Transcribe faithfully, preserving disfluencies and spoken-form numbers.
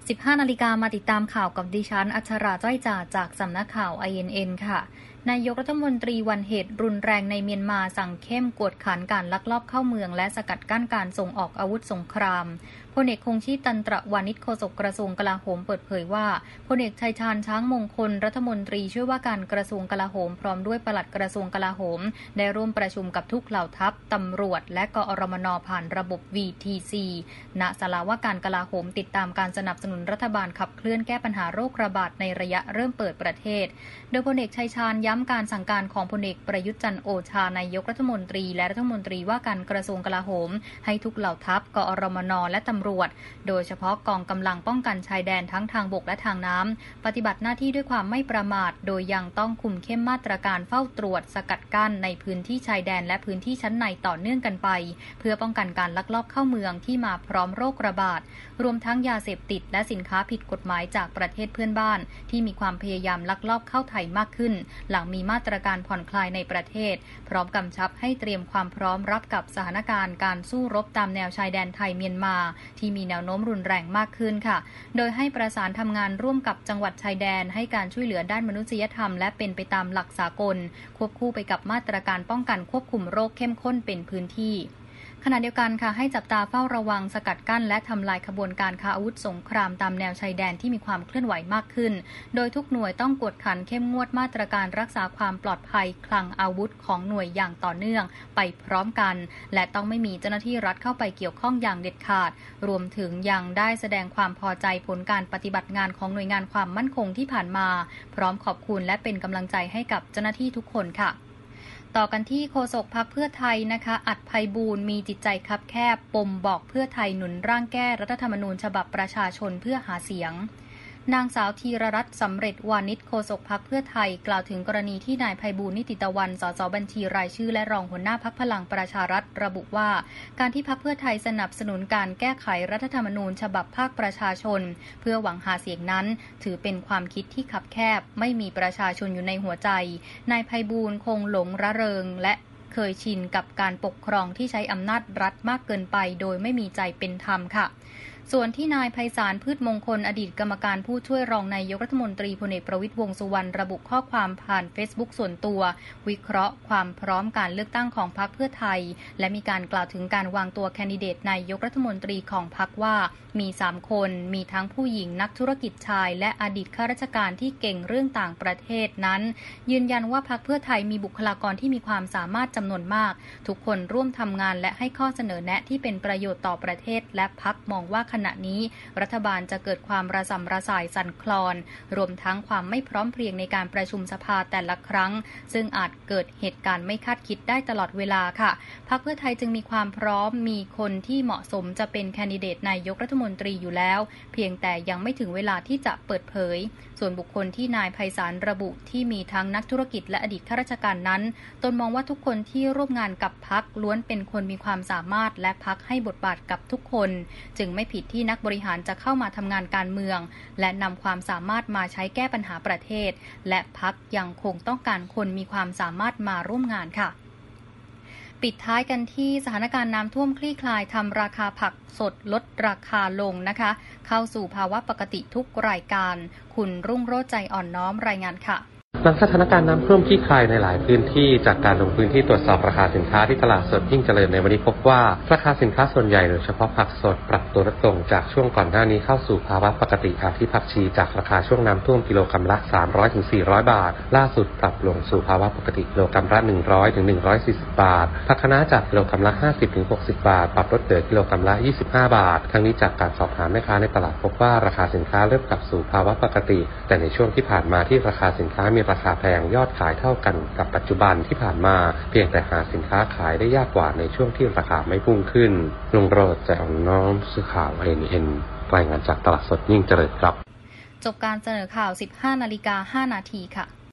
สิบห้านาฬิกามาติดตามข่าวกับดิฉันอัชราจ้อยจ่าจากสำนักข่าว ไอ เอ็น เอ็น ค่ะนายกรัฐมนตรีวันเหตุรุนแรงในเมียนมาสั่งเข้มกวดขันการลักลอบเข้าเมืองและสกัดกั้นการส่งออกอาวุธสงครามพลเอกคงชีพตันตระวานิชโฆษกกระทรวงกลาโหมเปิดเผยว่าพลเอกชัยชาญช้างมงคลรัฐมนตรีช่วยว่าการกระทรวงกลาโหมพร้อมด้วยปลัดกระทรวงกลาโหมได้ร่วมประชุมกับทุกเหล่าทัพตำรวจและกอรมนผ่านระบบ วี ที ซี ณ ศาลาว่าการกลาโหมติดตามการสนับสนุนรัฐบาลขับเคลื่อนแก้ปัญหาโรคระบาดในระยะเริ่มเปิดประเทศโดยพลเอกชัยชาญย้ำการสั่งการของพลเอกประยุทธ์จันทร์โอชานายกรัฐมนตรีและรัฐมนตรีว่าการกระทรวงกลาโหมให้ทุกเหล่าทัพกอรมนและตำรวจโดยเฉพาะกองกำลังป้องกันชายแดนทั้งทางบกและทางน้ำปฏิบัติหน้าที่ด้วยความไม่ประมาทโดยยังต้องคุมเข้มมาตรการเฝ้าตรวจสกัดกั้นในพื้นที่ชายแดนและพื้นที่ชั้นในต่อเนื่องกันไปเพื่อป้องกันการลักลอบเข้าเมืองที่มาพร้อมโรคระบาดรวมทั้งยาเสพติดและสินค้าผิดกฎหมายจากประเทศเพื่อนบ้านที่มีความพยายามลักลอบเข้าไทยมากขึ้นหลังมีมาตรการผ่อนคลายในประเทศพร้อมกำชับให้เตรียมความพร้อมรับกับสถานการณ์การสู้รบตามแนวชายแดนไทยเมียนมาที่มีแนวโน้มรุนแรงมากขึ้นค่ะโดยให้ประสานทำงานร่วมกับจังหวัดชายแดนให้การช่วยเหลือด้านมนุษยธรรมและเป็นไปตามหลักสากลควบคู่ไปกับมาตรการป้องกันควบคุมโรคเข้มข้นเป็นพื้นที่ขณะเดียวกันค่ะให้จับตาเฝ้าระวังสกัดกั้นและทำลายขบวนการค้าอาวุธสงครามตามแนวชายแดนที่มีความเคลื่อนไหวมากขึ้นโดยทุกหน่วยต้องกวดขันเข้มงวดมาตรการรักษาความปลอดภัยคลังอาวุธของหน่วยอย่างต่อเนื่องไปพร้อมกันและต้องไม่มีเจ้าหน้าที่รัฐเข้าไปเกี่ยวข้องอย่างเด็ดขาดรวมถึงยังได้แสดงความพอใจผลการปฏิบัติงานของหน่วยงานความมั่นคงที่ผ่านมาพร้อมขอบคุณและเป็นกำลังใจให้กับเจ้าหน้าที่ทุกคนค่ะต่อกันที่โฆษกพรรคเพื่อไทยนะคะอัดไพบูลย์มีจิตใจคับแคบปมบอกเพื่อไทยหนุนร่างแก้รัฐธรรมนูญฉบับประชาชนเพื่อหาเสียงนางสาวธีรรัตน์สำเร็จวานิชโฆษกพรรคเพื่อไทยกล่าวถึงกรณีที่นายไพบูลย์นิติตะวันสสบัญชีรายชื่อและรองหัวหน้าพรรคพลังประชารัฐระบุว่าการที่พรรคเพื่อไทยสนับสนุนการแก้ไขรัฐธรรมนูญฉบับภาคประชาชนเพื่อหวังหาเสียงนั้นถือเป็นความคิดที่คับแคบไม่มีประชาชนอยู่ในหัวใจนายไพบูลย์คงหลงระเริงและเคยชินกับการปกครองที่ใช้อำนาจรัฐมากเกินไปโดยไม่มีใจเป็นธรรมค่ะส่วนที่นายไพศาลพืชมงคลอดีตกรรมการผู้ช่วยรองนายกรัฐมนตรีพลเอกประวิตรวงษ์สุวรรณระบุข้อความผ่านเฟซบุ๊กส่วนตัววิเคราะห์ความพร้อมการเลือกตั้งของพรรคเพื่อไทยและมีการกล่าวถึงการวางตัวแคนดิเดตนายกรัฐมนตรีของพรรคว่ามีสามคนมีทั้งผู้หญิงนักธุรกิจชายและอดีตข้าราชการที่เก่งเรื่องต่างประเทศนั้นยืนยันว่าพรรคเพื่อไทยมีบุคลากรที่มีความสามารถจำนวนมากทุกคนร่วมทำงานและให้ข้อเสนอแนะที่เป็นประโยชน์ต่อประเทศและพรรคมองว่าขณะนี้รัฐบาลจะเกิดความระส่ำระสายสั่นคลอนรวมทั้งความไม่พร้อมเพรียงในการประชุมสภาแต่ละครั้งซึ่งอาจเกิดเหตุการณ์ไม่คาดคิดได้ตลอดเวลาค่ะพรรคเพื่อไทยจึงมีความพร้อมมีคนที่เหมาะสมจะเป็นแคนดิเดตนายกรัฐมนตรีอยู่แล้วเพียงแต่ยังไม่ถึงเวลาที่จะเปิดเผยส่วนบุคคลที่นายไพศาลระบุที่มีทั้งนักธุรกิจและอดีตข้าราชการนั้นตนมองว่าทุกคนที่ร่วมงานกับพรรคล้วนเป็นคนมีความสามารถและพรรคให้บทบาทกับทุกคนจึงไม่ผิดที่นักบริหารจะเข้ามาทำงานการเมืองและนำความสามารถมาใช้แก้ปัญหาประเทศและพรรคยังคงต้องการคนมีความสามารถมาร่วมงานค่ะปิดท้ายกันที่สถานการณ์น้ำท่วมคลี่คลายทำราคาผักสดลดราคาลงนะคะเข้าสู่ภาวะปกติทุกรายการคุณรุ่งโรจน์ใจอ่อนน้อมรายงานค่ะหลังสถานการณ์น้ำท่วมคลี่คลายในหลายพื้นที่จากการลงพื้นที่ตรวจสอบราคาสินค้าที่ตลาดสดยิ่งเจริญในวันนี้พบว่าราคาสินค้าส่วนใหญ่โดยเฉพาะผักสดปรับตัวลดลงจากช่วงก่อนหน้านี้เข้าสู่ภาวะปกติอาทิผักชีจากราคาช่วงน้ำท่วมกิโลกรัมละ สามร้อยถึงสี่ร้อย บาทล่าสุดปรับลงสู่ภาวะปกติกิโลกรัมละ หนึ่งร้อยถึงหนึ่งร้อยสี่สิบ บาทผักคะน้าจากกิโลกรัมละ ห้าสิบถึงหกสิบ บาทปรับลดเหลือกิโลกรัมละ ยี่สิบห้า บาททั้งนี้จากการสอบถามแม่ค้าในตลาดพบว่าราคาสินค้าเริ่มกลับสู่ภาวะปกติแต่ในช่วงที่ผ่านมาที่ราคาสินค้ามีราคาแพงยอดขายเท่ากันกับปัจจุบันที่ผ่านมาเพียงแต่หาสินค้าขายได้ยากกว่าในช่วงที่ราคาไม่พุ่งขึ้นลุงโรจน์ใจอ่อนน้อมสื่อข่าว เอ็น เอ็น รายงานจากตลาดสดยิ่งเจริญครับจบการเสนอข่าว สิบห้านาฬิกาห้านาทีค่ะ